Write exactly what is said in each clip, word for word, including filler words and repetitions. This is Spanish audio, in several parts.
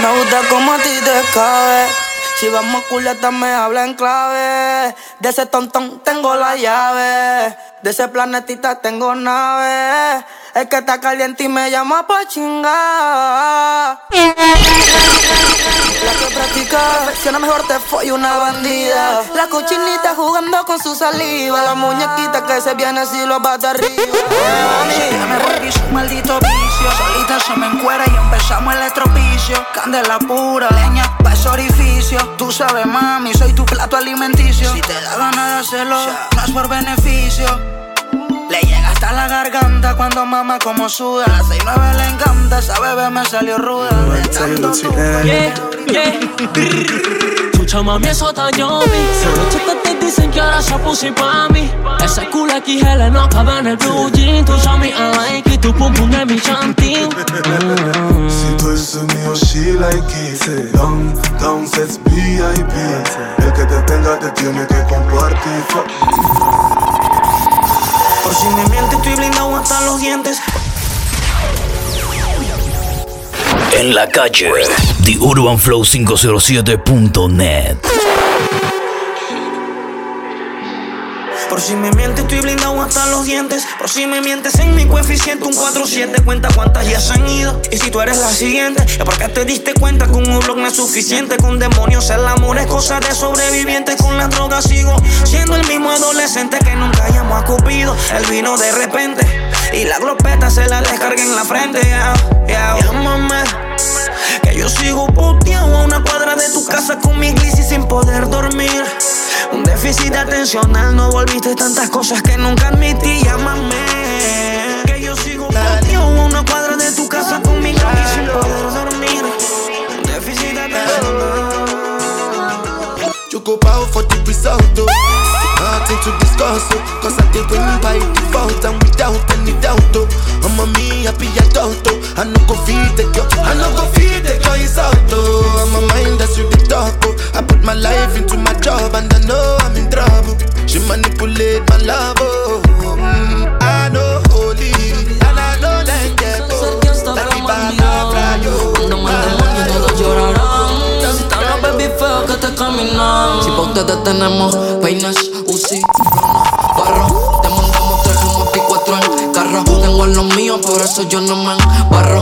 Me gusta como a ti te cabe. Si vamos a culeta me habla en clave. De ese tontón tengo la llave. De ese planetita tengo nave. Es que está caliente y me llama pa' chingar. La que practica perfecciona mejor te fue una bandida. La cochinita jugando con su saliva. La muñequita que se viene si lo bate arriba. Ya me volví su maldito vicio. Solita se me encuera y empezamos el estropicio. Candela pura, leña pa' ese orificio. Tú sabes mami, soy tu plato alimenticio. Si te da ganas de hacerlo, no es por beneficio. Le llega hasta la garganta cuando mama como suda. A las seis nueve le encanta, esa bebé me salió ruda. De tanto tu yeah, yeah. Tu chama mí eso dañó a mí. Los chistes te dicen que ahora se pussy pa' mí. Ese culo aquí gel no cabe en el blue jean. Tu chami I like it, tu pum pum es mi chantín. Si tú eres mío, she like it. Say, down, down, sets V I P. El que te tenga te tiene que compartir. Por si me miente estoy blindado hasta los dientes. En la calle, The Urban Flow quinientos siete punto net. Por si me mientes estoy blindado hasta los dientes. Por si me mientes en mi coeficiente un cuatro siete. Cuenta cuántas ya se han ido. Y si tú eres la siguiente, es porque te diste cuenta que un blog no es suficiente. Con demonios el amor es cosa de sobrevivientes. Con las drogas sigo siendo el mismo adolescente que nunca llamó a Cupido. Él vino de repente y la glopeta se la descarga en la frente. Yeah, yeah. Llámame, que yo sigo puteado a una cuadra de tu casa con mi gliss y sin poder dormir. Un déficit atencional, no volviste tantas cosas que nunca admití. Llámame, que yo sigo puteado a una cuadra de tu casa con mi gliss y sin poder dormir. Un déficit atencional. You go bow for the result, though. Nothing to discuss, oh. Cause I did win by default and without any doubt, oh. I'm a me happy adult, oh. I no go feed the girl, I no go feed the girl, it's out, oh. I'm a mind that's you the talk, oh. I put my life into my job and I know I'm in trouble. She manipulate my love, oh. mm, I know holy, and I know that get oh. Like cuando mande money todos llorarán. Si están los baby feos que te caminan. Si pa' ustedes tenemos peines, Uzi, barro. Te mandamos tres como P cuatro en carro. Tengo los míos, por eso yo no me embarro.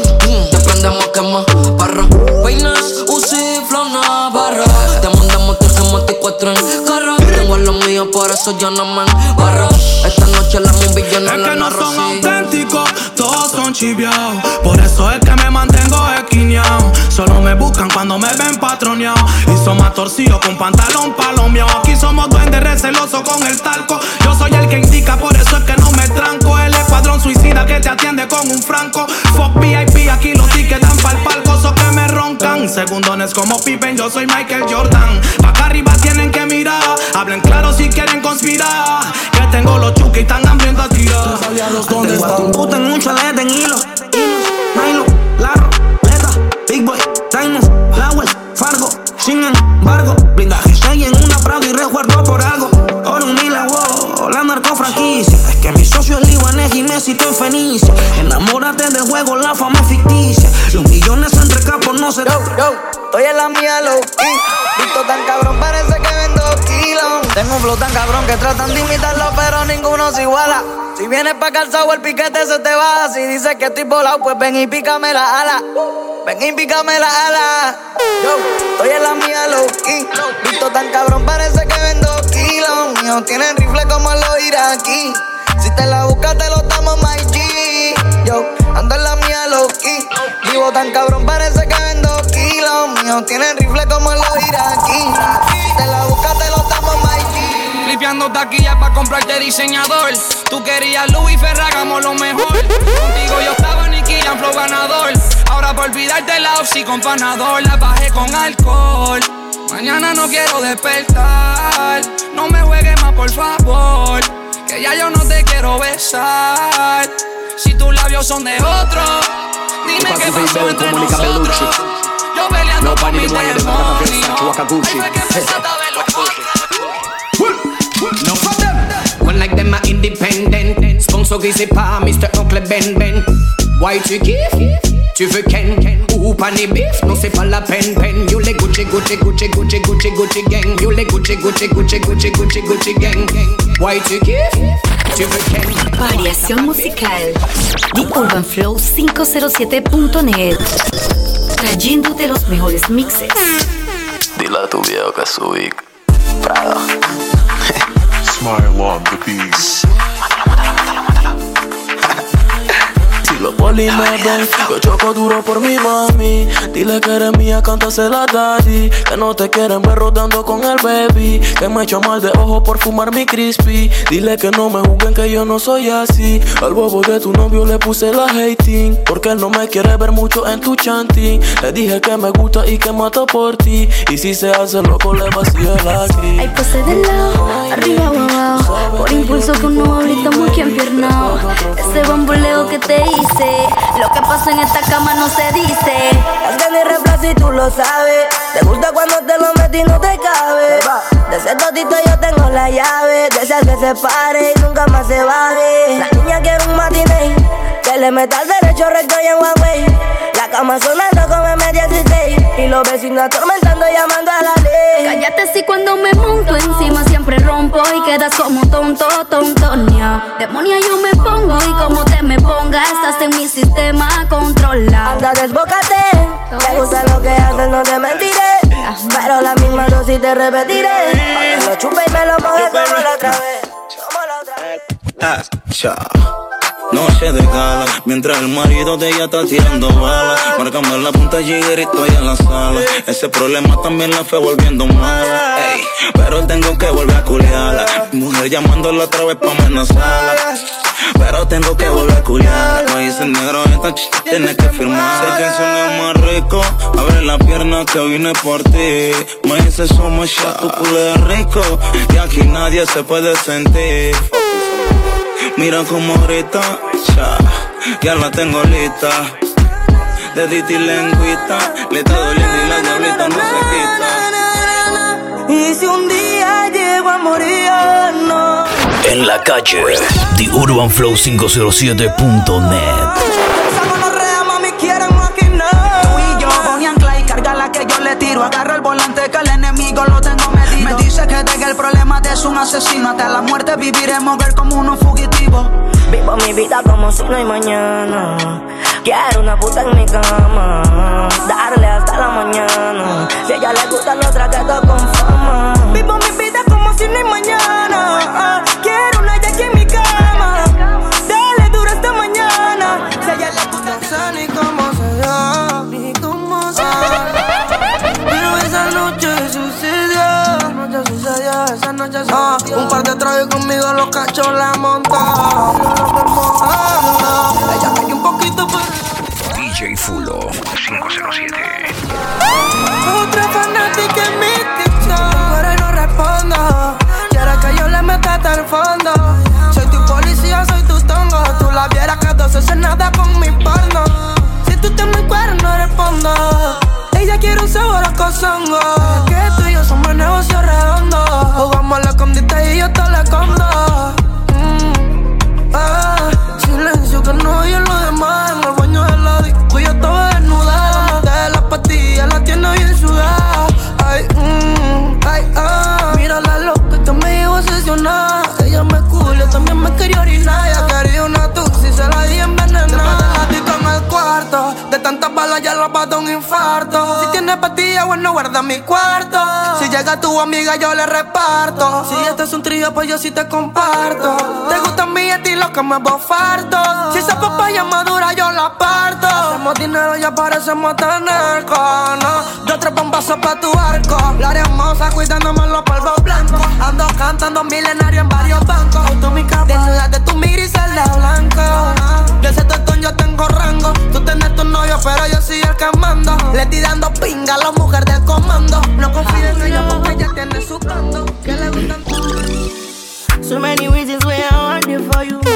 Te prendemos quema, barro. Peines, Uzi, flona, barro. Te mandamos tres como P cuatro en carro. Tengo los míos, por eso yo no me embarro. Esta noche la movie yo no la narro. Es que no son auténticos, todos son chiviados. Por eso es que me mantengo esquineado. Solo me buscan cuando me ven patroneado. Y son más torcidos con pantalón palomeado. Aquí somos duendes recelosos con el talco. Yo soy el que indica, por eso es que no me tranco. El escuadrón suicida que te atiende con un franco. Fuck V I P, aquí los tickets dan pa'l palco. So que me roncan, segundones como Pippen. Yo soy Michael Jordan. Pa' acá arriba tienen que mirar. Hablen claro si quieren conspirar. Que tengo los chuques y están hambrientos a tirar. ¿Dónde están? Puta en un chalet en hilo. Nylon, Larro, Leta, Big Boy, Diamonds, Lawel, Fargo. Sin embargo, blindaje seis en una Prado y resguardo por algo. Oro un mila, wow, la narcofranquicia. Es que mi socio es libanés y me citó en Fenicia. Enamórate del juego, la fama es ficticia. Los millones entre capos no se... Yo, yo, estoy en la mía low key. Visto tan cabrón, parece que vendo kilos. Tengo un flow tan cabrón que tratan de imitarlo, pero ninguno se iguala. Si vienes pa' calzado el piquete se te baja. Si dices que estoy volado, pues ven y pícame la ala. Ven y pícame la ala. Yo, estoy en la mía low key. Visto tan cabrón, parece que vendo kilos. Míos tienen rifle como los iraquí. Si te la buscas te lo damos my G. Yo, ando en la mía low key. Vivo tan cabrón, parece que vendo kilos. Míos tienen rifle como los iraquí. Si te la buscas te lo damos my G. Flipeando taquillas pa' comprarte diseñador. Tú querías Louis Ferragamo lo mejor. Contigo yo estaba Nicky Jam, flow ganador. Ahora por olvidarte la Oxy con Panadol. La bajé con alcohol. Mañana no quiero despertar. No me juegues más por favor, que ya yo no te quiero besar. Si tus labios son de otro, dime qué pasó entre nosotros. Yo peleando con mi demonio. No for them. One like them are independent. Sponsor easy pa, Mister Uncle Ben Ben. Why you give? Tu veux Ken, ou pas ni beef, non c'est pas la peine, peine. You les Gucci, Gucci, Gucci, Gucci, Gucci, Gucci gang. You les Gucci, Gucci, Gucci, Gucci, Gucci, Gucci gang. Why tu kiffes? Tu veux Ken? Variación musical. The Urban Flow cinco cero siete punto net. Trayéndote los mejores mixes. Dile a tu viejo que subí Prada. Smile on the beat. Si los polis me ven, yo choco duro por mi mami. Dile que eres mía, cántasela a daddy. Que no te quieren ver rodando con el baby. Que me echo mal de ojo por fumar mi crispy. Dile que no me juzguen, que yo no soy así. Al bobo de tu novio le puse la hating. Porque él no me quiere ver mucho en tu chanting. Le dije que me gusta y que mato por ti. Y si se hace loco le vacío el aquí. Hay pose de lado, arriba o abajo. Por impulso que uno ahorita muy que empiernado. Ese bamboleo que te hice. Lo que pasa en esta cama no se dice. Es que ni reflejo y tú lo sabes. Te gusta cuando te lo metí y no te cabe. De ese totito yo tengo la llave. De esas que se pare y nunca más se baje. La niña quiere un matiné. Que le meta al derecho recto y en Huawei. La cama sonando como M dieciséis. Y los vecinos atormentando llamando a la ley. Cállate si cuando me monto encima siempre rompo. Y quedas como tonto, tontonia. Demonia yo me pongo y como te me pongas estás en mi sistema controlado. Anda, desbócate. Me gusta lo que haces, no te mentiré. Pero la misma dosis te repetiré. Para que lo chupe y me lo mojes como la otra vez. Como la otra vez. Ah, chao. Noche de gala, mientras el marido de ella está tirando balas. Márcame la punta jiguerito ahí en la sala. Ese problema también la fue volviendo mala. Ey, pero tengo que volver a culiarla. Mi mujer llamándola otra vez pa' amenazarla. Pero tengo que volver a culiarla. Me dice negro, esta ch... tienes que firmar. Sé que suena más rico. Abre la pierna que vine por ti. Me dice somos ya, tu culo es rico. Y aquí nadie se puede sentir. Mira como grita, ya, ya la tengo lista. Dedito y lengüita, le está doliendo y la diablita no se quita. Y si un día llego a morir, no. En la calle, The Urban Flow cinco cero siete punto net. Que yo le tiro, agarro el volante que el enemigo lo tengo medido. Me dice que deje el problema de un asesino. Hasta la muerte viviremos ver como unos fugitivos. Vivo mi vida como si no hay mañana. Quiero una puta en mi cama. Darle hasta la mañana. Si a ella le gusta lo traqueto con fama. Vivo mi vida como si no hay mañana. Quiero una ella aquí en mi cama. Dale duro hasta mañana. Si a ella le gusta, no sé ni cómo se da, ni cómo se da. Pero esa noche sucedió. Esa noche sucedió, esa noche sucedió. Ah, un par de tragos conmigo los cachos la montaron. Ah, ella cayó un poquito por D J Fulo cinco cero siete. Otra fanática en mi TikTok, pero no respondo. Quiere que yo le meta hasta el fondo. Soy tu policía, soy tu tongo. Tú la vieras que dos haces nada con mi porno. Si tú te me encuentras no respondo. Ella quiere un sabor a cozongo. Que tú y yo somos negocio redondo. Jugamos a la escondite y yo te la escondo. Mm, ah, silencio que no oye lo demás. En el baño de la disco yo estaba desnuda. De las pastillas la tiene bien sudada. Ay, mm, ay, ah. Mira la loca que me llevo a obsesionar. Ella me culia, también me quería orinar. Ella quería una tuxi, se la di envenenada. Después de la disco en el cuarto. De tantas balas ya la pata un infarto. Si tienes pastillas, bueno, guarda mi cuarto. Si llega tu amiga, yo le reparto. Si este es un trío, pues yo sí te comparto. Te gustan mis estilos que me bofarto. Si esa papaya madura, yo la parto. Hacemos dinero y aparecemos tan narcos, ¿no? Yo tres bombazos pa' tu arco. La hermosa cuidándome los polvos blancos. Ando cantando milenario en varios bancos. Auto mi capa, desnuda de tu migra y celda blanco. De ese tostón yo tengo rango. Tú tenés tu novio, pero yo soy el que mando. Le estoy dando pinga a la mujer del comando. No confíes en ella porque ella tiene su bando. Que le gustan. So many reasons why I want it for you.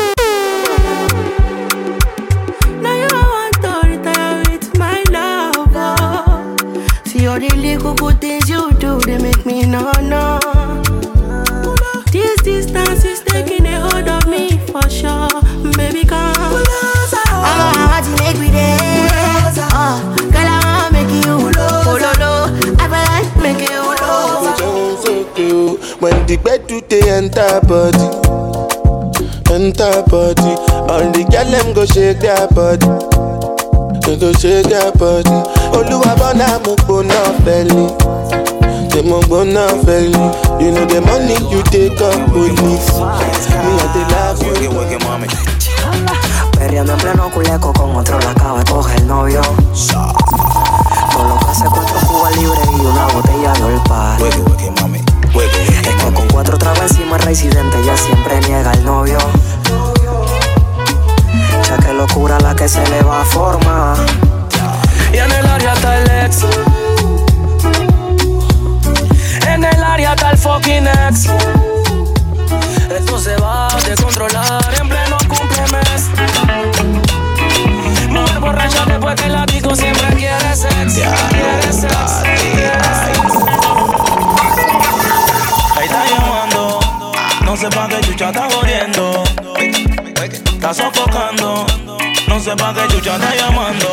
Now you want to retire with my love. Oh. See all the little good things you do, they make me no no. This distance is taking a hold of me for sure. Baby, come closer. I'm a hard to make with it. when the bed do they enter body, enter body. All the girl them go shake their body, they go shake their body. Oluwa bona mo bona belly, they mo bona belly. You know the money you take up with me, me I dey laugh you. Wake it, mommy. Perreando en pleno culeco con otro la acaba de coger el novio. Con lo que hace cuatro cubas libres y una botella de olpar. Es que con cuatro tragos encima el residente ya siempre niega el novio. Ya que locura la que se le va a formar. Y en el área está el ex. En el área está el fucking ex. Esto se va a descontrolar en pleno cumplemes. Mujer borracha después que la disco siempre quiere sex. Quiere sex, quiere sex. Ahí está llamando, no sé pa' qué chucha está jodiendo. Está sofocando, no sé pa' qué chucha está llamando.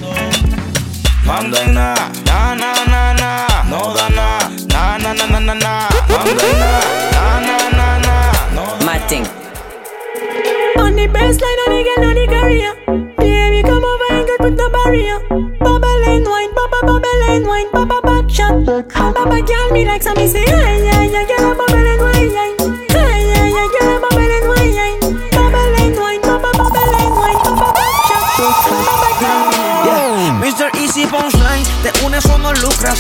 Manda en na, na na na na, no da na, na na na na na na. Manda en na, na na na na, no da. Martin. On the baseline and again on the career. Baby, come over and get with the barrier. Bubble and wine, bubble, bubble and wine, bubble back shot. Bubble girl me like some me say, ay, ay, ay, girl, bubble and wine, ay, ay, ay, ay, girl, bubble and wine, ay, bubble and wine, bubble, bubble and wine, bubble back shot. Bubble girl. Yeah, mister Easy Punchline, te unes o no lucras.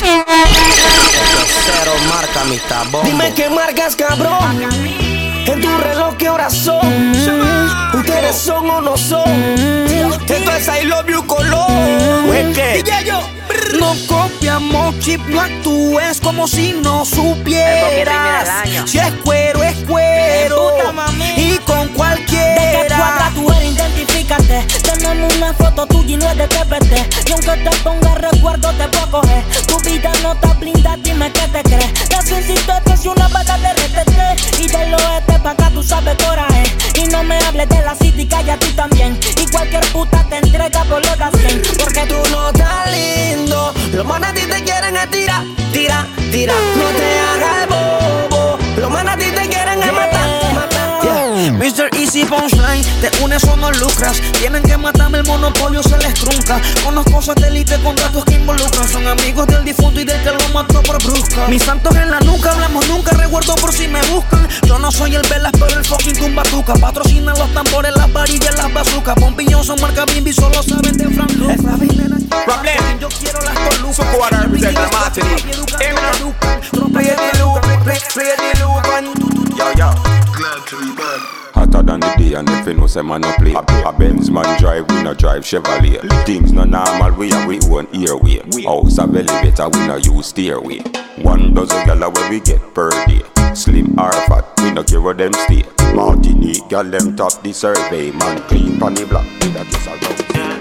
Cero marca mi tabón. Dime qué marcas, cabrón. En tu reloj, ¿qué horas son? ¿Ustedes son o no son? Esto es I love you color. ¿Es que? No copiamos chip, no actúes como si no supieras. Si es cuero, es cuero. Y con cualquiera. De que cuadra tú eres, identifícate. Tenemos una foto tuya y no es de T P T. Y aunque te ponga recuerdo te puedo coger. Tu vida no está blindada, dime qué te crees. Necesito que si una bata de R T T. Y de lo este pa' acá tú sabes coraje. Y no me hables de la city, calla a ti también. Y cualquier puta te entrega por lo de cien. Porque tú no estás lindo. Los manes a ti te quieren es tirar, tira, tira. No te hagas el bobo. Los manes a ti te quieren es matar, matar. Yeah. mister Easy Punchline, te unes o no lucras. Tienen que matarme, el monopolio se les trunca. Conozco satélite con datos que involucran. Son amigos del difunto y del que lo mató por brusca. Mis santos en la nuca, hablamos nunca, recuerdo por si me buscan. Yo no soy el Velas, pero el fucking tumbatuca. Patrocinan los tambores, las varillas, las bazucas. Pompillón son marca Bimbi, solo saben de Frank Lucas. Problem. Yo quiero las colucas. So go and represent the Martinique. Hey man, play the loop, play, play the loop and yo yo. Glad to be back. Hotter than the day and if you know say man no play. A Benz man drive, we no drive Chevrolet. Things no normal, we have we own airway. House a elevator, we no use stairway. One dozen gala where we get per day. Slim or fat, we no care where them stay. Martinique, gal them top the survey. Man clean pon the block, with a kiss around.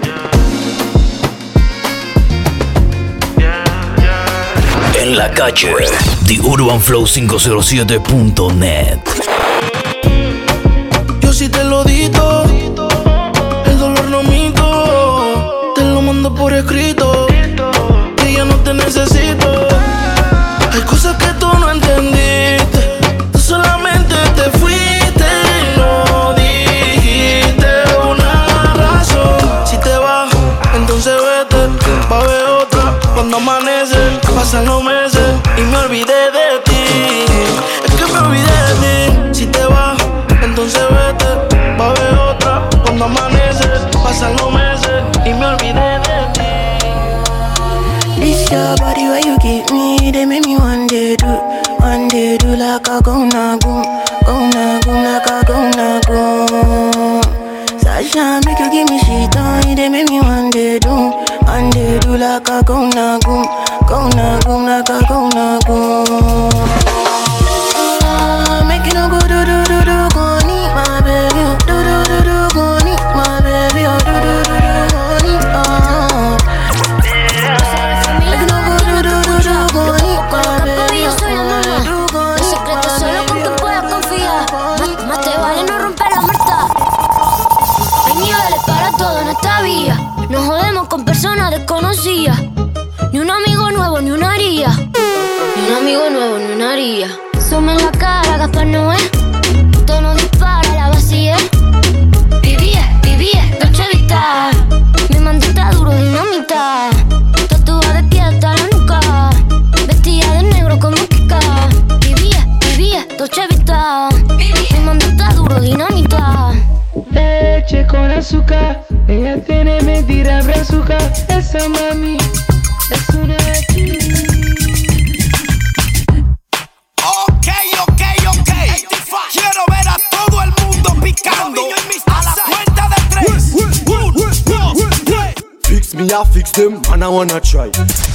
En la calle, The Urban Flow quinientos siete punto net. Yo sí te lo dito, el dolor no mito. Te lo mando por escrito, que ya no te necesito. Hay cosas que tú no entendiste, tú solamente te fuiste y no dijiste una razón. Si te vas, entonces vete, pa' ver otra. Cuando amanece, pasan los meses y me olvidé de ti. Es que me olvidé de ti. Si te vas, entonces vete, pa' ver otra. Cuando amanece, pasan los meses y me olvidé de ti. This your body where you give me, they make me one day do, one day do like a gonna go, gonna go like a gonna go. Sasha make you give me shit on, they make me one day do, one day do like a gonna go, gonna go like a gonna go. Ah, make you no go do do do do go need my baby, do do do do go need my baby, oh do do do do go need oh. Make you no go do do do do go need my baby, oh do go need. Los secretos solo con quien puedas confiar. Más, más te vale no romper la muerta. Hay niveles para todo en esta vía. No jodemos con personas desconocidas. Ni un amigo nuevo, ni una haría. Ni un amigo nuevo, ni una haría. Dame en la cara, Gaspar Noé. Esto no dispara, la vacía. Vivía, vivía, Dolce Vita. Mi mandita duro, dinamita. Tatuada de pie hasta la nuca. Vestida de negro como Kika. Vivía, vivía, Dolce Vita. Mi mandita duro, dinamita. Leche con azúcar. Ella tiene mentira brazuca. Esa mami es una de ti. Ok, ok, ok. Quiero ver a todo el mundo picando. A la cuenta de tres. Uno, dos, tres. Fix me, I fix them, and I wanna try.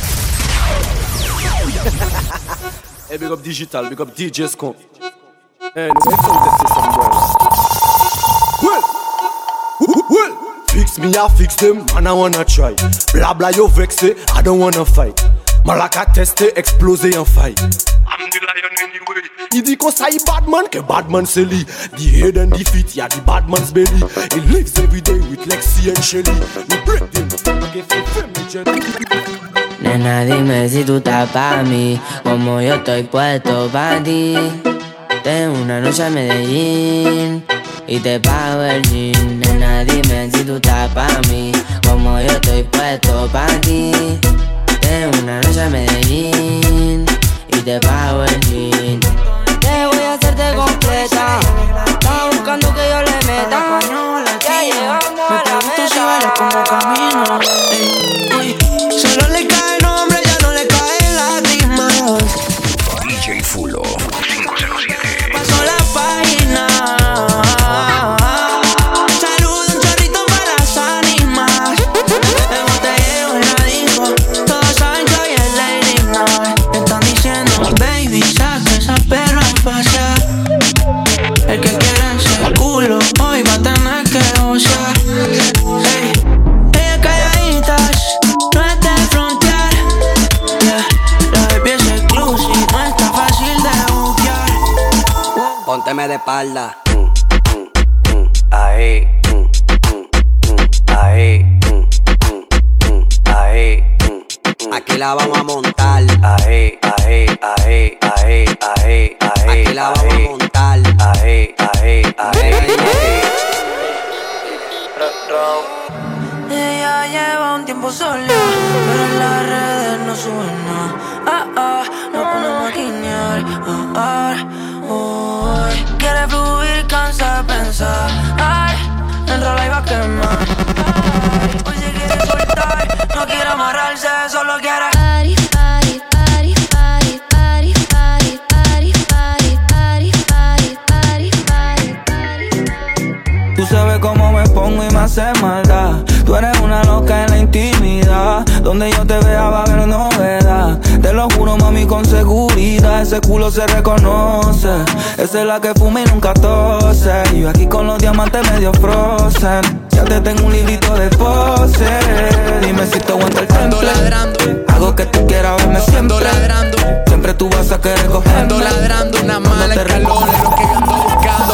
Hey, big up digital, big up D J Scum. Hey, no, let's test some boys. Well, well. Fix me, I fix them, and I wanna try. Blah blah, you vexé, I don't wanna fight. Malaka testé, explosé en fight. I'm the lion anyway. Il dit qu'on s'aille Batman, que Batman c'est lui. The head and the feet, yeah, the Batman's belly. He lives every day with Lexi and Shelly. We break them, okay, for me, Jenny. Nena, dime si tú estás pa' mí, como yo estoy puesto pa' ti. Tengo una noche a Medellín y te pago el jean. Nena, dime si tú estás pa' mí, como yo estoy puesto pa' ti. Tengo una noche a Medellín y te pago el jean. Te voy a hacerte completa. Estaba buscando que yo le meta. Ya llegamos a la meta. Me pregunto si bailas como camino. Ey, uy. Solo le cae el nombre, ya no le caen lágrimas. D J Fulo cinco cero siete. Pasó la página. Saludo un chorrito para las ánimas. El botellero la dijo. Todos saben que hoy es Lady Night. Están diciendo, baby, saca esa perra a pasear. El que quiera ese culo hoy va a tener que gozar. Hey, ellas calladitas, no es de frontear. Yeah, la baby es exclusive, no está fácil de buquear. Wow. Pónteme de espalda. Mm, mm, mm, ahí. Mm, mm, mm, ahí. Mm, mm, mm, ahí. Mm, mm. Aquí la vamos a montar. Ahí, ahí, ahí, ahí, ahí, ahí. Aquí la vamos a montar. Ahí, ahí, ahí, ahí. Ella lleva un tiempo sola, pero en las redes no sube nada. Ah, ah, no ponemos a guiñar. Ah, ah, uy. Quiere fluir, cansa de pensar. Ay, enrola y va a quemar. Ay, hoy se quiere soltar, no quiere amarrarse, solo quiere. Party, party, party, party, party, party, party, party, party, party, party, party, party. Tú sabes cómo me pongo y me hace maldad. Tú eres una loca en la intimidad. Donde yo te vea va a haber novedad. Te lo juro, mami, con seguridad. Ese culo se reconoce. Esa es la que fuma y nunca tose. Y yo aquí con los diamantes medio frozen. Ya te tengo un librito de pose. Dime si te aguanta el temple. Hago que tú quieras verme siempre. Ladrando. Siempre tú vas a querer cogerme. Ando ladrando una mala en calor. Es lo que yo ando buscando.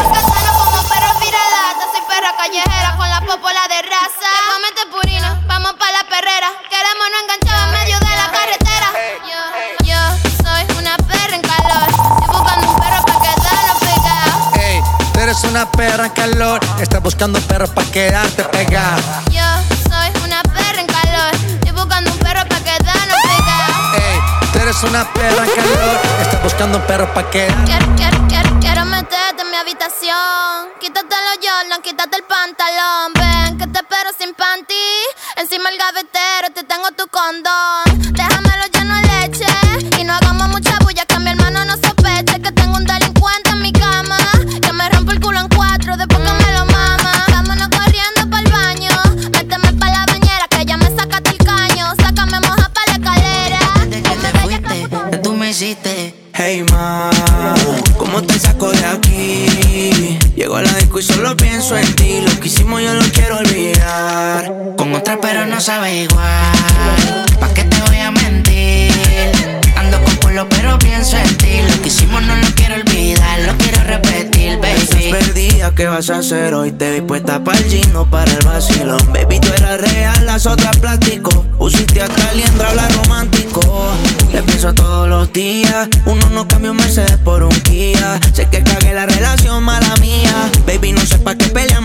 Callejera con la popola de raza. Te comete purina, vamos pa' la perrera. Queremos no enganchar en medio de la carretera. Yo, yo soy una perra en calor. Estoy buscando un perro pa' quedarnos pegados. Ey, tú eres una perra en calor. Estás buscando un perro pa' quedarte pegado. Yo soy una perra en calor. Estoy buscando un perro pa' quedarnos pegados. Ey, tú eres una perra en calor. Estás buscando un perro pa' quedarte. Quiero, quiero, quiero, quiero meterte en mi habitación. Quítate los Jordan, quítate el pantalón. Ven, que te espero sin panty. Encima el gavetero, te tengo tu condón. Déjamelo lleno de leche. Y no hagamos mucha bulla, que mi hermano no sospeche que tengo un delincuente en mi cama. Que me rompe el culo en cuatro después que me lo mama. Vámonos corriendo pa'l baño. Méteme pa' la bañera, que ya me sacaste el caño. Sácame moja pa' la escalera. Desde que te fuiste, que tú me hiciste. Hey ma, ¿cómo te saco de aquí? Llego a la disco y solo pienso en ti. Lo que hicimos yo lo quiero olvidar. Con otra pero no sabe igual. ¿Pa' qué te voy a mentir? Ando con culo pero pienso en ti. Lo que hicimos no lo quiero olvidar. Lo quiero repetir, baby. Estás perdida, ¿qué vas a hacer hoy? Te vi puesta pa'l gino, para el vacilón. Baby, tú eras real, las otras plástico. Pusiste hasta liendra, habla romántico. Le pienso todos los días. Uno no cambia un Mercedes por un Kia.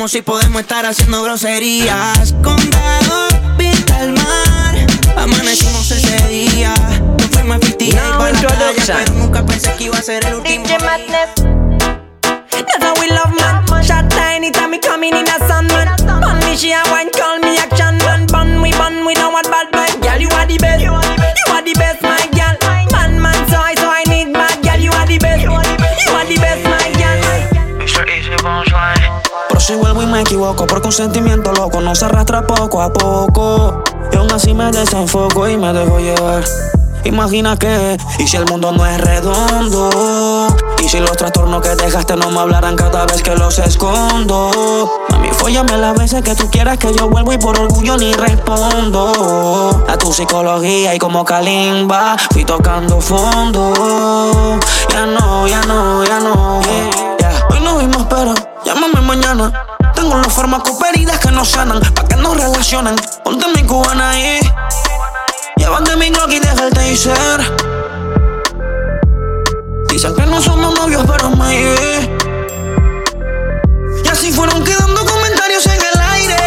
como si podemos estar haciendo groserías. Condado, vista al mar, amanecimos ese día. No fuimos a fifty no, para la playa, pero nunca pensé que iba a ser el último D J Madness. That's how we love man. Shot tiny time me coming in a sun man. Bun me she a wine, call me action man. Bun we bun we don't want bad man. Girl you are the best, you are the best my girl. Man man so I so I need bad girl. You are the best, you are the best my girl. Easy easy bonjour. Pero si vuelvo y me equivoco, porque un sentimiento loco no se arrastra poco a poco. Y aún así me desenfoco y me dejo llevar. Imagina que, y si el mundo no es redondo, y si los trastornos que dejaste no me hablarán cada vez que los escondo. Mami, fóllame las veces que tú quieras que yo vuelvo y por orgullo ni respondo a tu psicología y como Kalimba fui tocando fondo. Ya no, ya no, ya no, yeah, yeah. Hoy nos vimos pero llámame mañana. Tengo los fármacos heridas que nos sanan, pa' que nos relacionan. Ponte mi cubana ahí, llévate mi Glock y deja el taser. Dicen que no somos novios, pero maybe. Y así fueron quedando comentarios en el aire.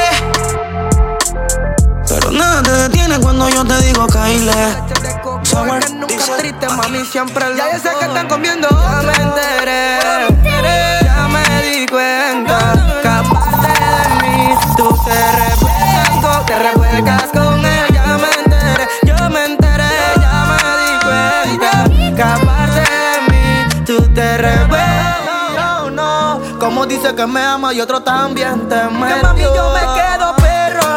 Pero nada te detiene cuando yo te digo Kyle. Sour, nunca triste, mami, siempre el. Ya yo sé que están comiendo. Ya me enteré, ya me di cuenta que aparte de mí tú te revuelcas, te revuelcas con él. Ya me enteré, yo me enteré, ya me di cuenta que aparte de mí tú te revuelcas. No, no, como dice que me ama y otro también te metió. Que mami yo me quedo perro.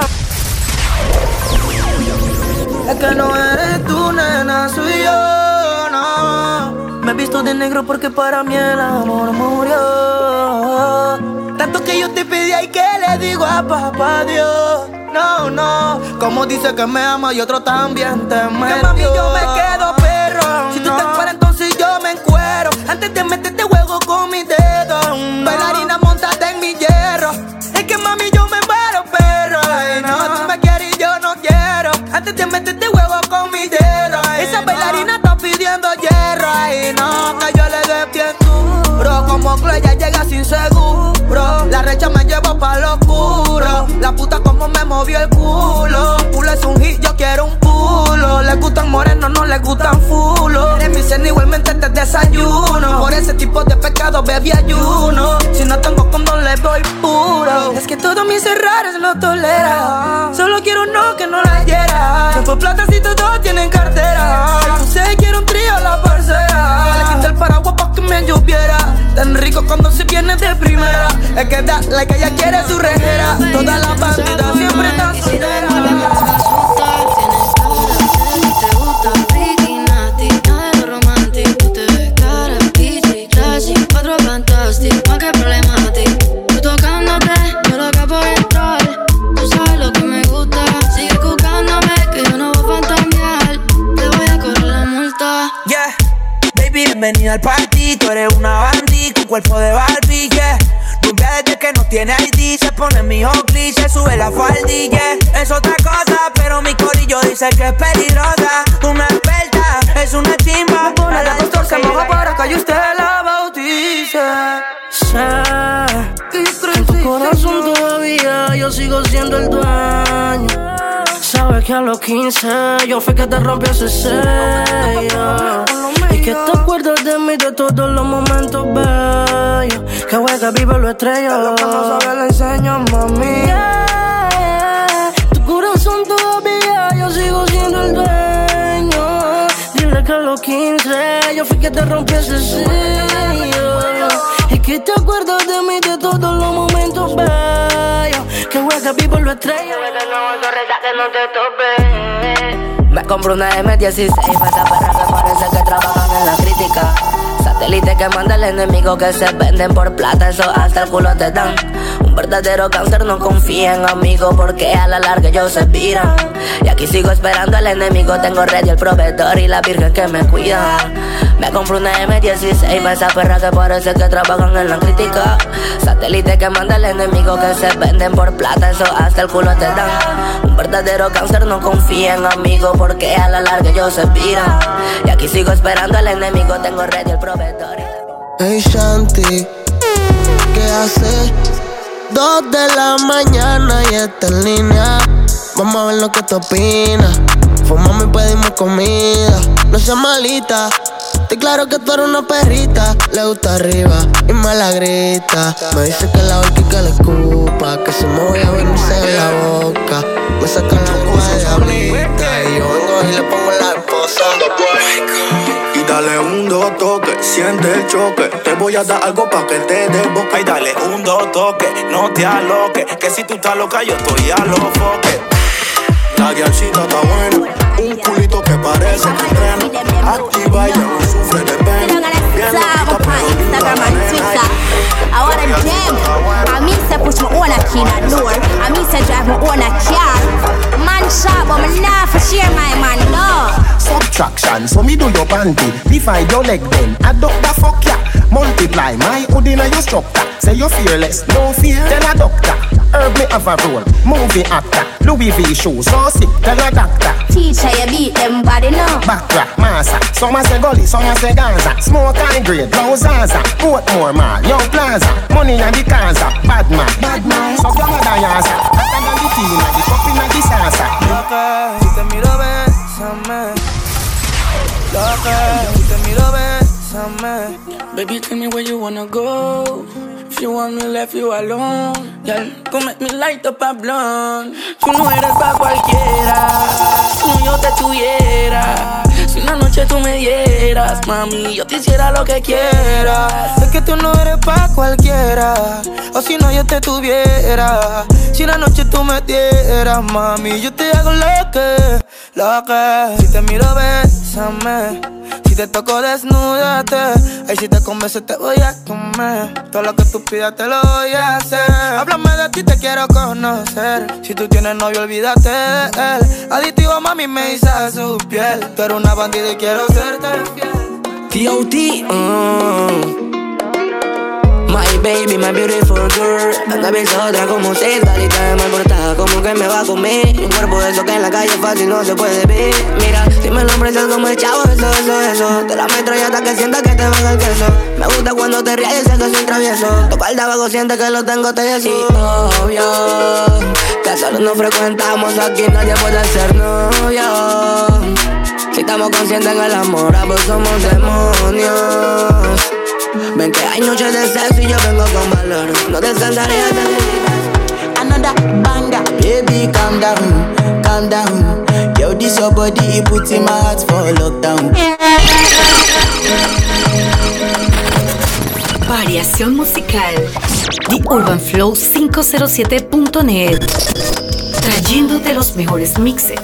Es que no eres tú, nena, soy yo, no. Me he visto de negro porque para mí el amor murió. Tanto que yo te pedí y que le digo a papá Dios. No, no, como dice que me ama y otro también te metió. Que mami yo me quedo perro. Si tú te encueras entonces yo me encuero. Antes de meterte juego con mi dedo. Bailarina montate en mi hierro. Es que mami yo me muero perro. Ay, no, tú me quieres y yo no quiero. Antes de meterte huevo con mi dedo. Esa bailarina está pidiendo hierro. Ay, no, que yo le dé bien duro. Como Chloe ya llega sin seguro. La recha me lleva pa' lo oscuro. La puta como me movió el culo. Pulo es un hit, yo quiero un pulo. Le gustan morenos, no le gustan fulo. Eres mi cena, igualmente te desayuno. Por ese tipo de pecado bebí ayuno. Si no tengo condón le doy puro. Es que todos mis errores lo tolera. Solo quiero uno que no la hiera. Se fue plata si todos tienen cartera. No sé, quiero un trío la parcera. Le quité el paraguas pa' que me lloviera. Tan rico cuando se viene de primera. Es que da like ella quiere su rejera. Todas las bandidas siempre están solteras. Más que problemático, tú tocándote, yo loca por entrar. Tú sabes lo que me gusta, sigue buscándome que yo no voy a fantamear. Te voy a correr la multa. Yeah, baby, bienvenida al party. Tú eres una bandit con cuerpo de Barbie, yeah. Rubia desde que no tiene I D, se pone mi Oakley, se sube la faldilla. Yeah. Es otra cosa, pero mi corillo dice que es peligrosa. Una experta, es una chimba. Pone la pastor se moja para que yo usted la bautice. En tu corazón todavía yo sigo siendo el dueño. Sabes que a los quince yo fui que te rompí ese sello. Y que te acuerdas de mí de todos los momentos bellos. Que hueca vive lo estrella. Lo que no sabes le enseño, mami. Yeah. Tu corazón todavía yo sigo siendo el dueño. Dile que a los quince yo fui que te rompí ese sello. Y que te acuerdas de mí de todos los momentos bellos. Que hueca vivo lo estrella. Que no te tope. Me compro una eme dieciséis para esa perra que parece que trabajan en la crítica. Satélite que manda el enemigo que se venden por plata, eso hasta el culo te dan. Un verdadero cáncer, no confía en amigos porque a la larga ellos se viran. Y aquí sigo esperando al enemigo, tengo ready el proveedor y la virgen que me cuida. Me compro una eme dieciséis para esa perra que parece que trabajan en la crítica. Satélite que manda el enemigo que se venden por plata, eso hasta el culo te dan. Un verdadero cáncer, no confía en amigos porque a la larga ellos se viran. Y aquí sigo esperando al enemigo, tengo ready el proveedor. Hey Shanti, ¿qué haces? Dos de la mañana y está en línea. Vamos a ver lo que tú opinas. Fumamos y pedimos comida. No seas malita. Estoy claro que tú eres una perrita. Le gusta arriba y me la grita. Me dice que la boca y que le escupa. Que si me voy a venirse en la boca. Me saca la lengua de diablita. Y yo vengo y le pongo la esposa. Y dale un dos toque, siente el choque. Te voy a dar algo pa' que te dé boca. Y dale un dos toque, no te aloques. Que si tú estás loca yo estoy a los foques. La guialcita está buena, un culito que parece que entrena. Activa y ya no sufre de pena. Bien loquita pero linda la nena. I wanna jam. I mean say push my own a key in a door. I mean say drive my own a car. Man shop but me nah for share my man, no. Subtraction, so me do your panty. Divide your leg then, adopt the fuck ya. Multiply my hood in a your structure. Say you're fearless, no fear, tell a doctor. Herb me have a role, movie actor. Louis V shoes, so sick, tell a doctor. Teacher, you beat them body now. Backrack, massa, some a say gully, some a say Gaza. Smoke high grade, blow Zaza. Portmore mall, Young Plaza. Money and the Kaza, bad man, bad man. So come a dayaza, hotter than the tea, and the cup in the salsa. Loca, si te miro bésame. Loca, si te miro bésame. Baby, tell me where you wanna go. If you want me, left you alone. Yeah, come make me light up a blunt. Tú no eres pa' cualquiera. Si yo te tuviera. Si una noche tú me dieras, mami, yo te hiciera lo que quieras. Es que tú no eres pa' cualquiera. O si no yo te tuviera. Si una noche tú me dieras, mami, yo te hago lo que, lo que. Si te miro, bésame. Si te toco, desnúdate. Ay, si te convences te voy a comer. Todo lo que tú pidas te lo voy a hacer. Háblame de ti, te quiero conocer. Si tú tienes novio, olvídate de él. Adictivo, mami, me hizo su piel. Tú eres una bandida y quiero serte fiel. T O T, uh. My baby, my beautiful girl. Anda piensa otra como seis, carita de mal portada, como que me va a comer. Un cuerpo de eso que en la calle fácil no se puede ver. Mira, si me lo ofreces como el chavo, eso, eso, eso. Te la meto y hasta que sienta que te baja el queso. Me gusta cuando te ríes y sé que soy travieso. Tocar de abajo, siente que lo tengo, te decís. Obvio, que solo nos frecuentamos, aquí nadie puede ser novio. Si estamos conscientes en el amor, pues somos demonios. Ven que hay noches de sexo y yo vengo con valor. No te sentaré hasta que another banger. Baby, calm down, calm down. Yo, this your body, it puts in my heart for lockdown. Variación musical. The Urban Flow cinco cero siete punto net. Trayéndote los mejores mixes.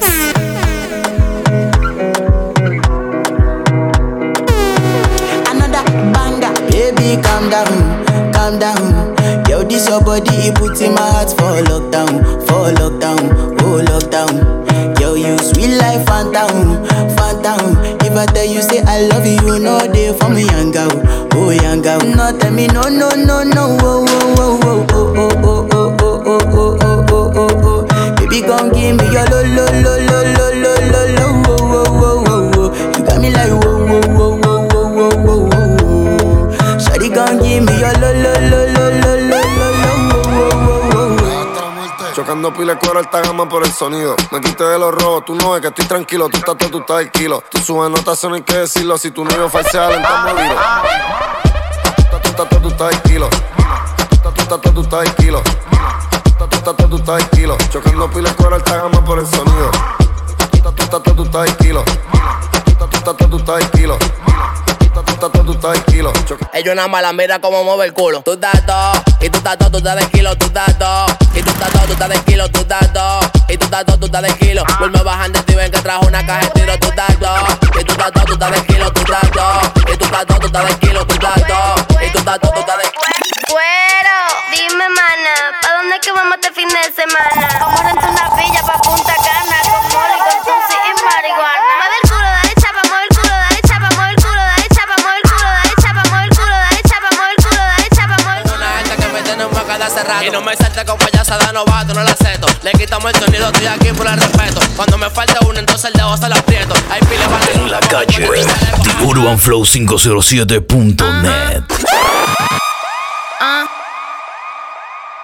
Baby, calm down, calm down. Yo, this your body, it puts in my heart for lockdown, for lockdown, oh lockdown. Yo, you sweet life, phantom, phantom. If I tell you say I love you, you know they for me, young girl, oh young girl. No, tell me no, no, no, no, oh, oh, oh, oh, oh, oh, oh, oh, oh, oh, oh, oh, oh, oh. Baby, come give me your lo, lo, lo, lo, lo, lo, lo, lo, oh, oh, oh, oh, oh. You got me like whoa, whoa, whoa, whoa, whoa, whoa, whoa. Shawty gon' give me your lo lo lo lo lo lo lo lo. Chocando pile cuero alta gama por el sonido. Me quité de los rojos, tú no ves que estoy tranquilo. Tú estás todo, tú estás el kilo. Tú subes notas, eso no hay que decirlo. Si tu novio falsea, lentamos el hilo. Tú estás todo, tú estás el kilo. Tú estás todo, tú estás el kilo. Tú estás todo, tú estás el kilo. Chocando pile cuero alta gama por el sonido. Tú estás todo, tú estás el kilo. Tú estás todo, tú estás el kilo. Ellos nada más la mira como mueve el culo. Tú estás todo, y tú estás todo, tú estás de kilo, tú estás todo. Y tú estás todo, tú estás de kilo, tú estás todo. Y tú estás todo, tú estás de kilo. Vuelve bajando y ven que trajo una caja de tiro, tú estás todo. Y tú estás todo, tú estás de kilo, tú estás todo. Y tú estás todo, tú estás de kilo, tú estás todo. Y tú estás todo, tú estás de kilo. Güero, dime mana, ¿pa' dónde es que vamos este fin de semana? Vamos a rentar una villa pa' Punta Cana, con moli, con sushi y marihuana. Mueve el culo, dale chapa, mueve el culo, dale chapa, mueve el culo, dale chapa, mueve el culo, dale chapa, mueve el culo, dale chapa, mueve el culo, dale chapa, mueve el culo. Una gente que me tiene un boca de hace rato. Y no me salte con payasada novato, no la acepto. Le quitamos el sonido, estoy aquí por el respeto. Cuando me falte uno, entonces el dedo se lo aprieto. Hay pile para en la calle, The Urban Flow cinco cero siete punto net. Ah.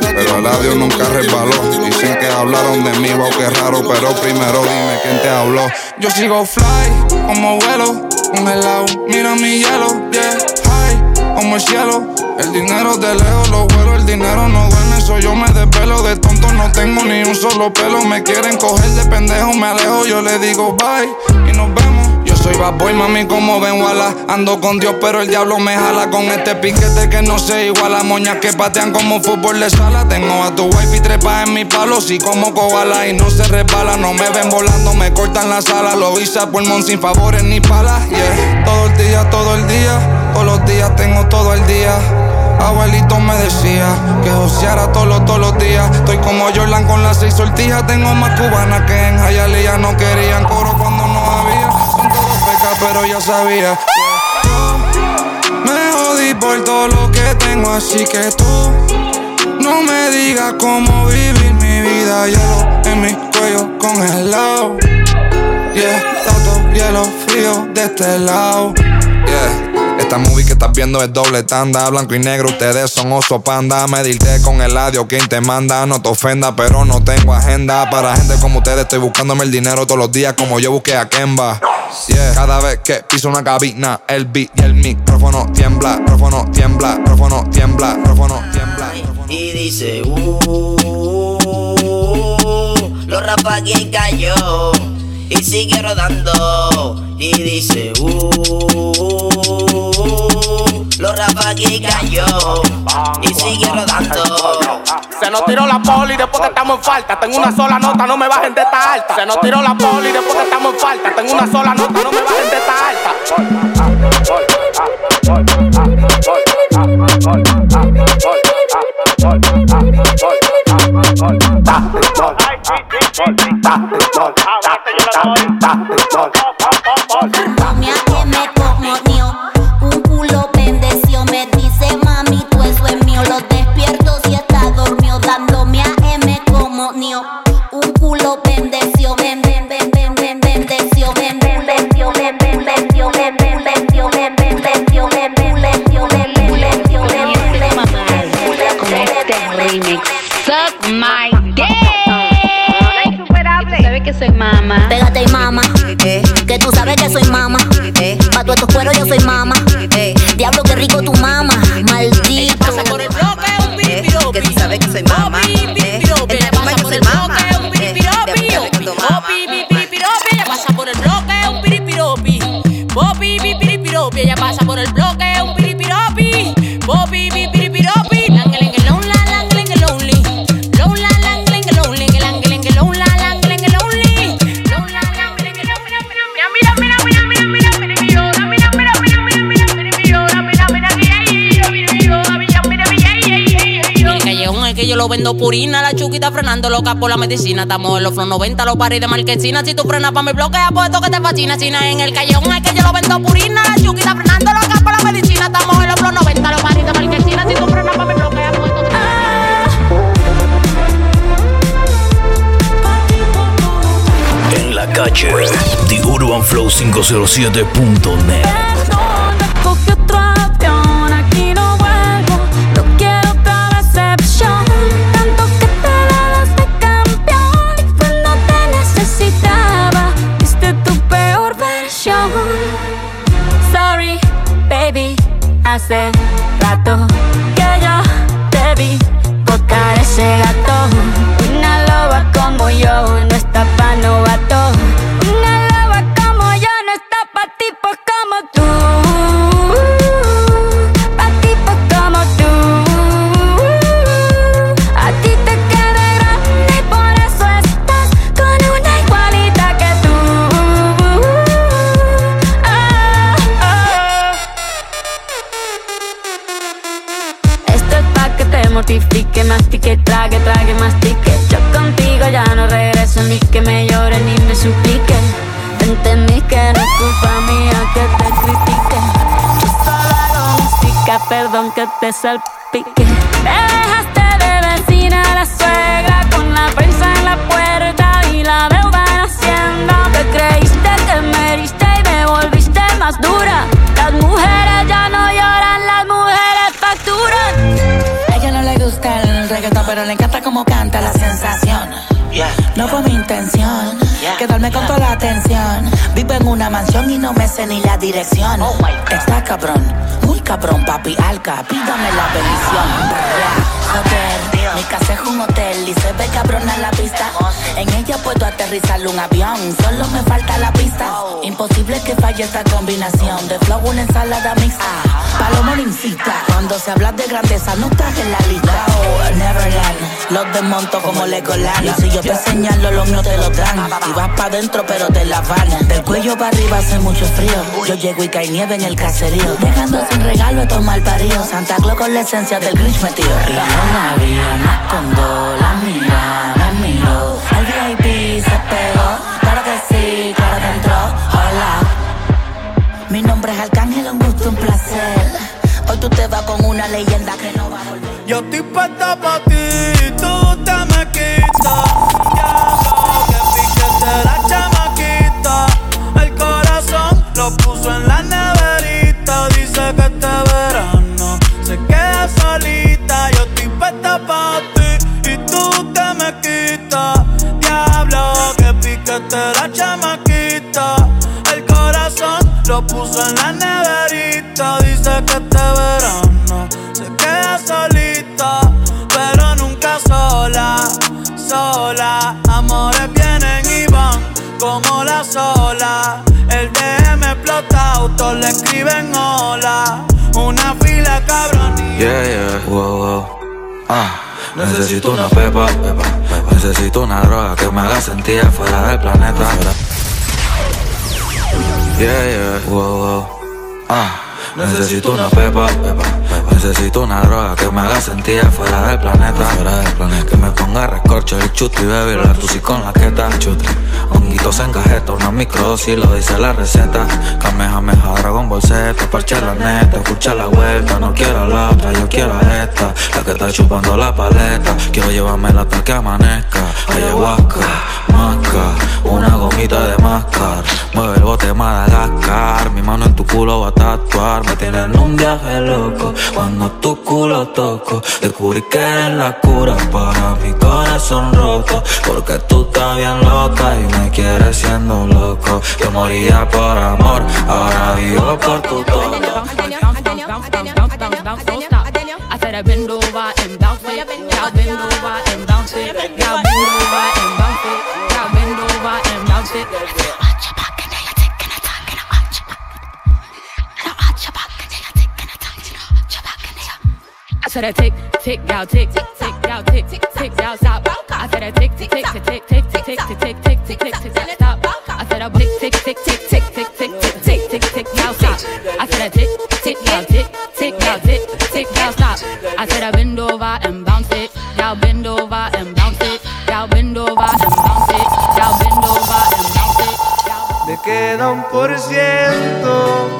dime quién te habló. Yo sigo fly, como vuelo, congelado, mira mi hielo, yeah, high, como el cielo. El dinero de lejos lo vuelo, el dinero no duerme, eso yo me desvelo. De tonto no tengo ni un solo pelo, me quieren coger de pendejo, me alejo, yo le digo bye y nos vemos. Yo soy bad boy, mami, como ven, wala. Ando con Dios, pero el diablo me jala. Con este piquete que no se iguala. Moñas que patean como fútbol de sala. Tengo a tu wife y trepa en mi palo. Sí, como koala y no se resbala. No me ven volando, me cortan la sala. Lo hice a pulmón sin favores ni palas, yeah. Todo el día, todo el día. Todos los días tengo todo el día. Abuelito me decía que joseara todos los, todos los días. Estoy como Jordan con las seis sortijas. Tengo más cubanas que en Hialeah. No querían coro cuando no había. Son todos pecas, pero ya sabía. Yo me jodí por todo lo que tengo, así que tú no me digas cómo vivir mi vida. Hielo en mi cuello congelado. Yeah, tanto hielo frío de este lado. Yeah. Esta movie que estás viendo es doble tanda. Blanco y negro, ustedes son oso panda. Medirte con el adiós, quien te manda. No te ofenda, pero no tengo agenda. Para gente como ustedes estoy buscándome el dinero todos los días, como yo busqué a Kemba, yeah. Cada vez que piso una cabina, el beat y el micrófono tiembla. Micrófono tiembla, micrófono tiembla, micrófono tiembla. Y dice, uh, los Rafagué cayó y sigue rodando. Y dice, uh, los Rafagué cayó y sigue rodando. Se nos tiró la poli después que estamos en falta. Tengo una sola nota, no me bajen de esta alta. Se nos tiró la poli después que estamos en falta. Tengo una sola nota, no me bajen de esta alta. Mami, a me como mío, un culo bendeció. Me dice mami, tú eso es mío. Lo despierto si está dormido, dándome a M como mío. Un culo bendeció, ben, ben, ben, ben, ben, bendeció, ben, bendeció, ben, bendeció, ben, bendeció, ben, bendeció, ben, bendeció, ben, bendeció, ben, bendeció. Con este remix, suck my dick. ¿Sabes que soy mamá? Pégate y mama, eh, que tú sabes que soy mama, eh, pa' todos estos cueros yo soy mama, eh, diablo que rico tu mama, maldito. Pasa por el bloque un piripiropi, eh, que tú sabes que soy mama, eh, ella pasa por el bloque un piripiropi, piripiropi, ella pasa por el bloque un piripiropi, popi, piripiropi, ella pasa por el bloque un piripiropi, popi, piripiropi, ángel en el lonely, ángel en el lonely, lonely, ángel en el lonely, el ángel en el lonely. Que yo lo vendo purina, la chuquita frenando loca por la medicina. Estamos en los flow noventa, los paris de marquesina. Si tú frenas pa' mi bloquea, pues esto que te fascina. China en el callejón es que yo lo vendo purina, la chuquita frenando loca por la medicina. Estamos en los flow noventa, los paris de marquesina. Si tú frenas pa' mi bloquea, pues esto que te fascina. En la calle, The Urban Flow cinco cero siete punto net. Hace rato que yo te vi botar ese gato. Una loba como yo no está pa' novato. Una loba como yo no está pa' tipos como tú. Pa' tipos como tú. A ti te queda grande y por eso estás con una igualita que tú. Ah, ah. Esto es pa' que te mortifique, mastique, trague, trague, mastique. Yo contigo ya no regreso, ni que me llore ni me suplique. Entendí que no es culpa mía que te critique. Yo solo hago música, perdón que te salpique. Me dejaste de vecina a la suegra con la prensa en la puerta y la deuda en Hacienda. Te creíste que me heriste y me volviste más dura. Las mujeres ya no lloran, las mujeres facturan. A ella no le gusta el reggaetón, pero le encanta como canta la sensación. No fue mi intención quedarme con toda la atención. Vivo en una mansión y no me sé ni la dirección. Oh my God. Está cabrón, muy cabrón, papi Alca, pídame la bendición. Joder, mi casa es un hotel y se ve cabrona la pista. En ella puedo aterrizar un avión, solo me falta la pista. Imposible que falle esta combinación de flow, una ensalada mixta. Palomo no incita, cuando se habla de grandeza no estás en la lista. Oh, Neverland, los desmonto como Legoland. Y si yo te señalo, los míos te lo dan. Y vas pa' dentro pero te la van. Del cuello para arriba hace mucho frío. Yo llego y cae nieve en el caserío, dejando sin regalo estos malparidos. Santa Claus con la esencia del Grinch metido. Y no la vi, me escondo, la mira, me miro. El V I P se pegó, claro que sí, claro que entró. Hola, mi nombre es Arcángel, un gusto, un placer. Hoy tú te vas con una leyenda que no va a volver. Yo estoy puesta pa' ti, tú te me quitas. Ya no, que piquete la chamaquita. El corazón lo puso en la neverita. Dice que este verano se queda solita. Yo estoy puesta pa' ti y tú te me quitas. Diablo, que piquete la chamaquita. El corazón lo puso en la neverita. Dice que este verano se queda solita, pero nunca sola, sola. Amores vienen y van como la sola. El D M explota, autos le escriben hola. Una fila cabrón. Yeah, yeah, wow, wow. Ah, necesito una pepa, pepa, pepa. Necesito una droga que me haga sentir fuera del planeta. Yeah, yeah, wow, wow. Ah, necesito una pepa, pepa, pepa. Necesito una droga que me haga sentir fuera del planeta, fuera del planeta. Que me ponga recorcho el chuti, baby, la tusi con la queta. Chuti, honguitos en cajeta, una microdosis, lo dice la receta. Kamehameha, Dragon Ball Z, parche la neta. Escucha la vuelta, no quiero la otra, yo quiero a esta. La que está chupando la paleta, quiero llevármela hasta que amanezca. Ayahuasca, masca, una gomita de máscar. Mueve el bote Madagascar, mi mano en tu culo va a tatuar. Me tienen en un viaje loco, cuando tu culo toco. Descubrí que eres la cura para mi corazón roto. Porque tú estás bien loca y me quieres siendo loco. Yo moría por amor, ahora vivo por tu todo. I said I bend over and bounce it. Y'all bend over and bounce it. Y'all bend over and bounce it. Y'all bend over and bounce it. I said I tick, tick, y'all tick, tick, tick, y'all tick, tick, tick, y'all stop. I said I tick, tick, tick, tick, tick, tick, tick, tick, tick, tick, tick, tick, tick, stop. I said I tick, tick, tick, tick, tick, tick, tick, tick, tick, tick, tick, y'all stop. I said I tick, tick, y'all tick, tick, y'all tick, tick, y'all stop. I said I bend over and bounce it. Y'all bend over and bounce it. Y'all bend over and bounce it. Y'all bend over and bounce it. Me queda un por ciento.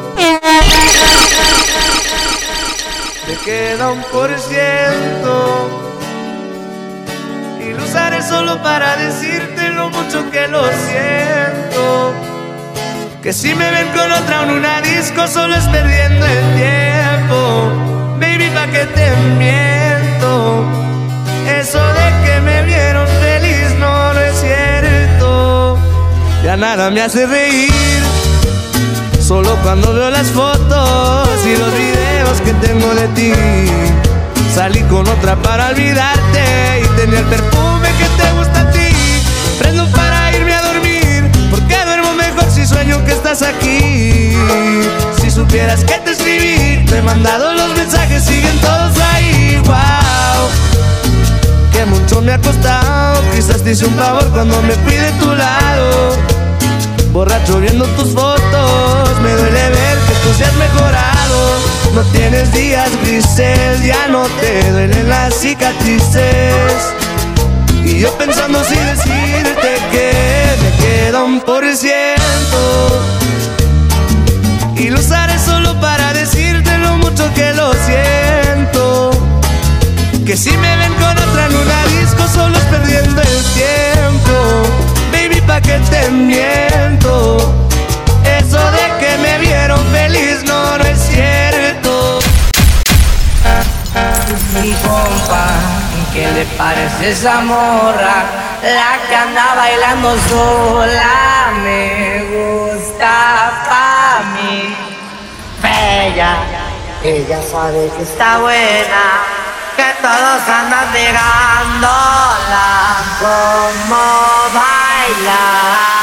Me queda un por ciento y lo usaré solo para decirte lo mucho que lo siento. Que si me ven con otra en una disco solo es perdiendo el tiempo. Baby, pa' que te miento. Eso de que me vieron feliz no, no es cierto. Ya nada me hace reír, solo cuando veo las fotos y los videos que tengo de ti. Salí con otra para olvidarte y tenía el perfume que te gusta a ti. Prendo para irme a dormir, porque duermo mejor si sueño que estás aquí. Si supieras que te escribí, te he mandado los mensajes, siguen todos ahí. Wow, que mucho me ha costado. Quizás te hice un favor cuando me fui de tu lado. Borracho viendo tus fotos, me duele ver que tú seas mejorado. No tienes días grises, ya no te duelen las cicatrices. Y yo pensando si decirte que me queda un por ciento y lo usaré solo para decirte lo mucho que lo siento. Que si me ven con otra en una disco solo es perdiendo el tiempo. Baby, pa' que te miento. Eso de que me vieron feliz no, no es cierto. Mi compa, ¿qué le parece esa morra, la que anda bailando sola, me gusta pa' mí. Bella, ella sabe que está buena, que todos andan pegándola, como baila.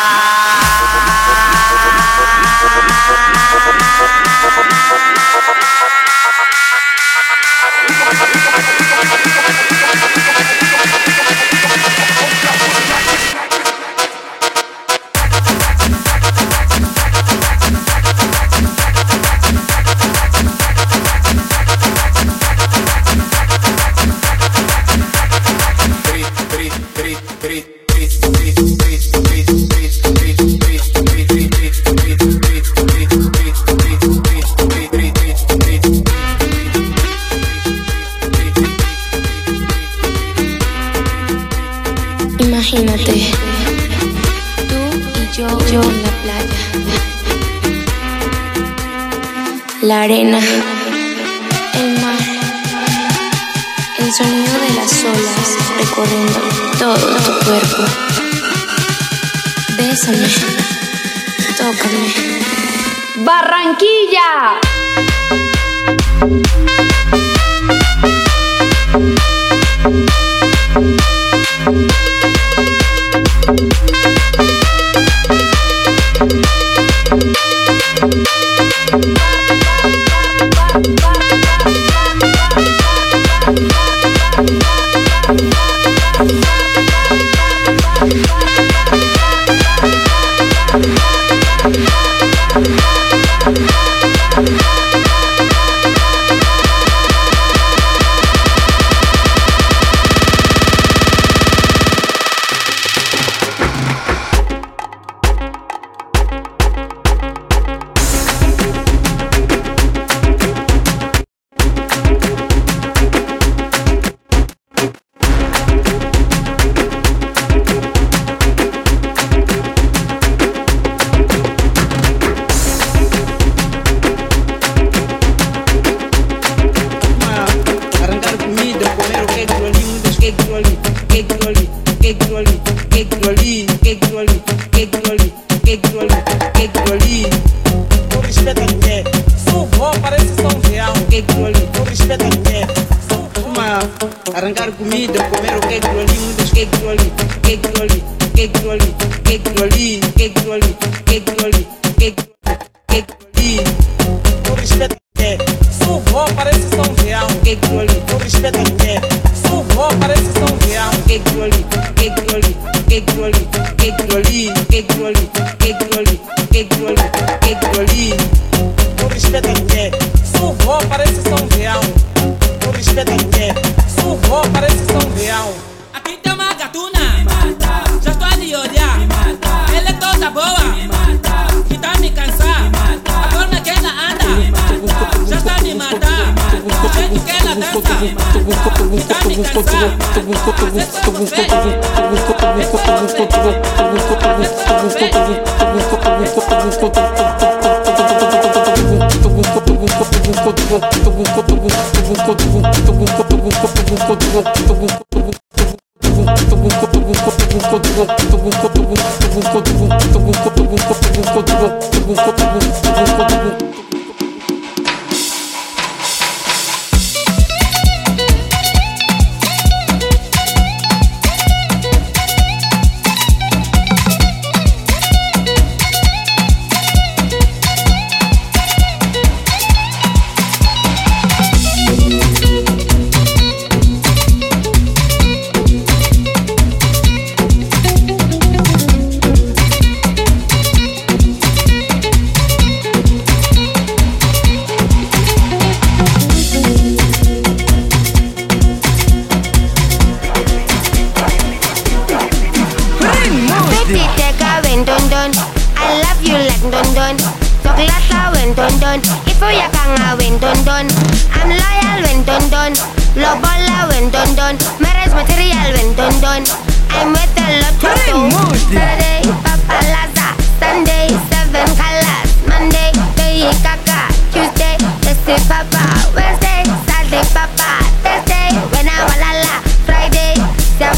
Imagínate, tú y yo, yo en la playa, la arena, el mar, el sonido de las olas recorriendo todo tu cuerpo. Bésame, tócame. ¡Barranquilla! Arrancar comida, comer o que ali, muitos que ali, que ali, que ali, que ali, que ali, que ali, que ali. Com respeito a sua vó parece São Real, que ali, com respeito a sua vó parece São Real, que ali, que ali, que ali, que ali, que ali, que ali, que ali, que ali. Com respeito a sua vó parece São Real, com respeito a sua vó parece São Real. Aqui tem uma gatuna, já estou a de olhar. Ela é toda boa, que tá me cansar. A forma que ela anda, já está a me matar. O jeito que ela dança, tá me cansar. Friday,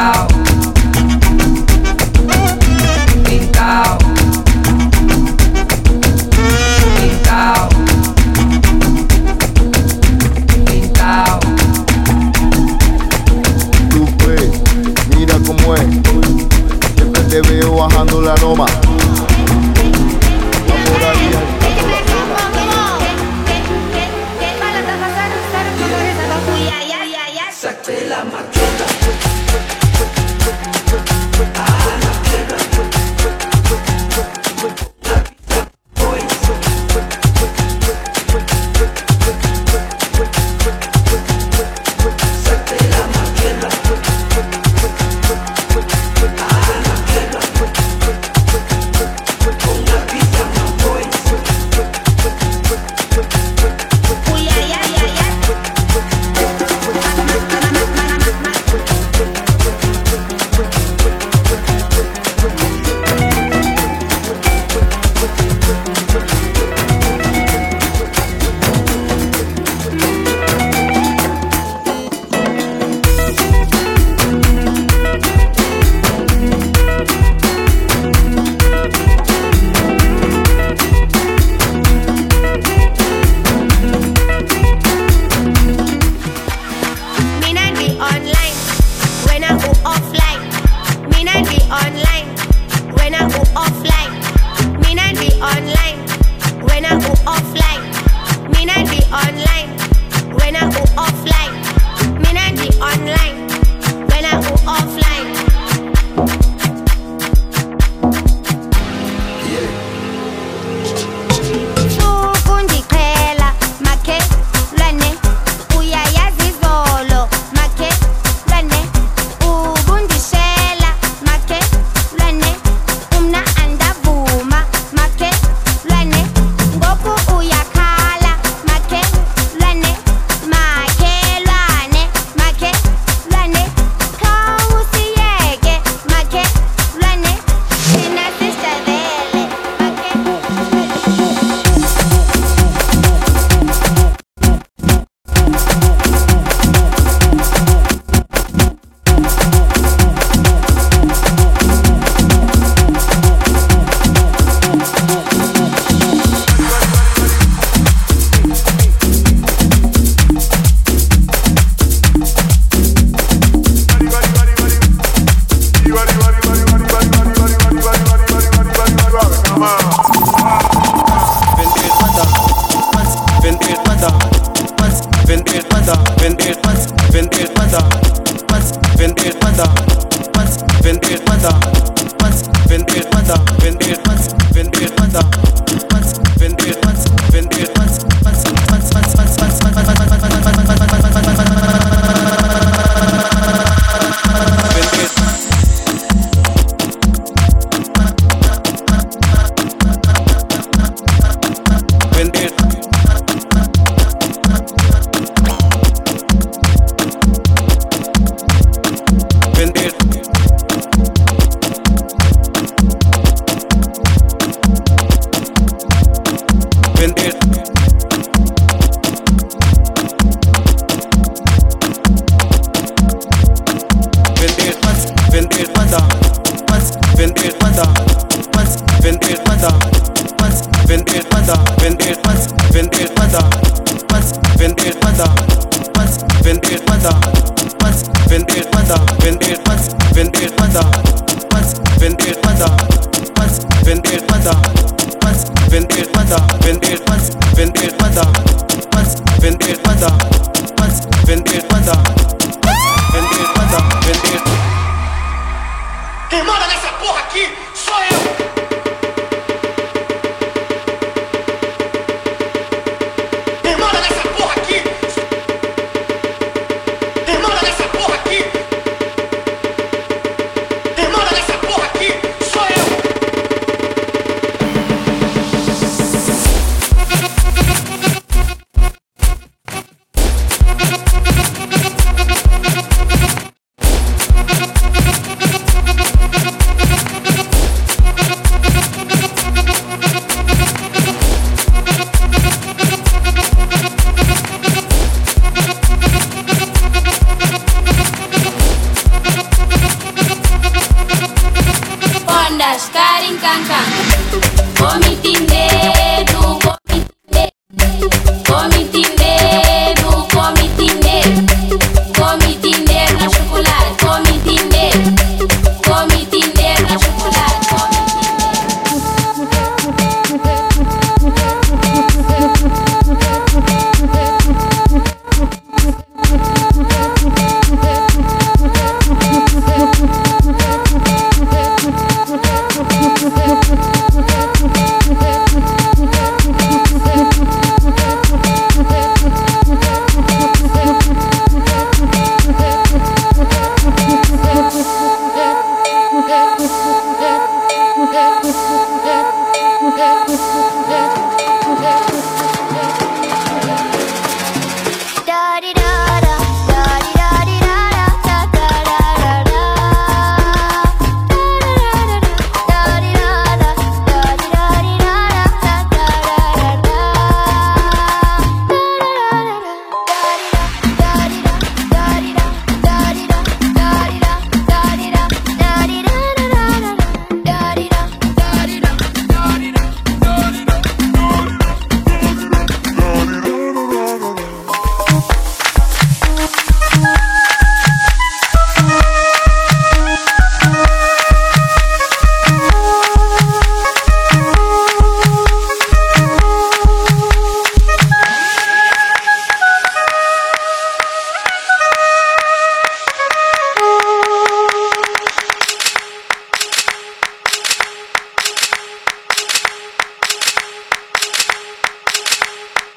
Pintao, pintao, pintao, pintao. Tú pues, mira cómo es. Siempre te veo bajando la loma. Saqué la maqueta.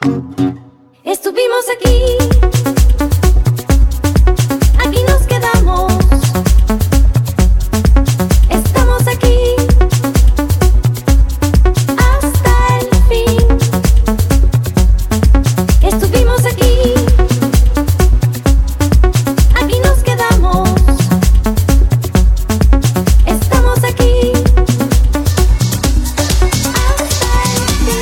Estuvimos aquí, aquí nos quedamos. Estamos aquí hasta el fin. Estuvimos aquí, aquí nos quedamos. Estamos aquí hasta el fin.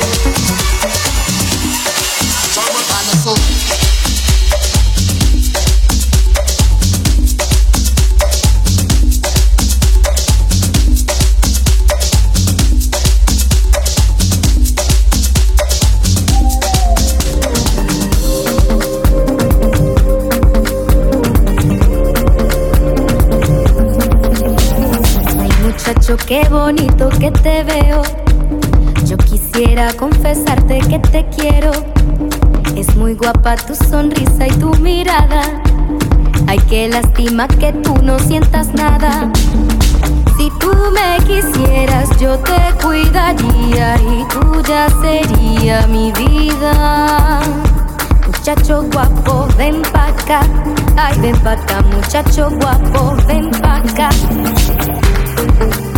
Muchacho, qué bonito que te veo. Yo quisiera confesarte que te quiero. Es muy guapa tu sonrisa y tu mirada. Ay, qué lástima que tú no sientas nada. Si tú me quisieras, yo te cuidaría y tuya sería mi vida. Muchacho guapo, ven pa' acá. Ay, ven pa' acá, muchacho guapo, ven pa' acá.